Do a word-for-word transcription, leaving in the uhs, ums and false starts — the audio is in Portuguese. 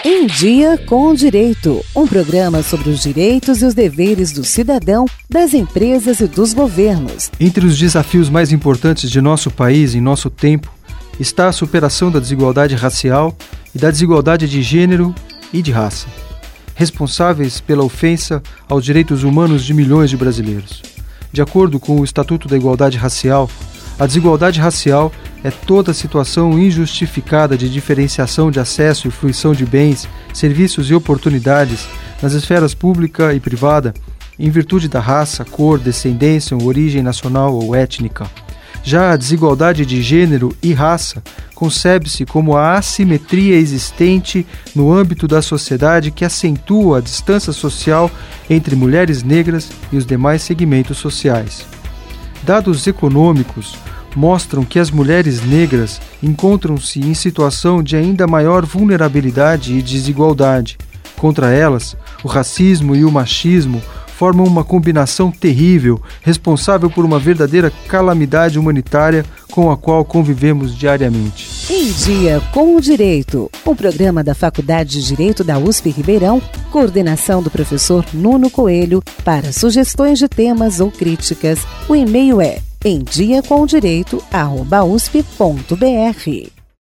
Em Dia com o Direito, um programa sobre os direitos e os deveres do cidadão, das empresas e dos governos. Entre os desafios mais importantes de nosso país em nosso tempo está a superação da desigualdade racial e da desigualdade de gênero e de raça, responsáveis pela ofensa aos direitos humanos de milhões de brasileiros. De acordo com o Estatuto da Igualdade Racial, a desigualdade racial é toda situação injustificada de diferenciação de acesso e fruição de bens, serviços e oportunidades nas esferas pública e privada em virtude da raça, cor, descendência, origem nacional ou étnica. Já a desigualdade de gênero e raça concebe-se como a assimetria existente no âmbito da sociedade que acentua a distância social entre mulheres negras e os demais segmentos sociais. Dados econômicos mostram que as mulheres negras encontram-se em situação de ainda maior vulnerabilidade e desigualdade. Contra elas, o racismo e o machismo formam uma combinação terrível, responsável por uma verdadeira calamidade humanitária com a qual convivemos diariamente. Em Dia com o Direito, um programa da Faculdade de Direito da U S P Ribeirão, coordenação do professor Nuno Coelho. Para sugestões de temas ou críticas, o e-mail é em dia com o direito arroba usp ponto br.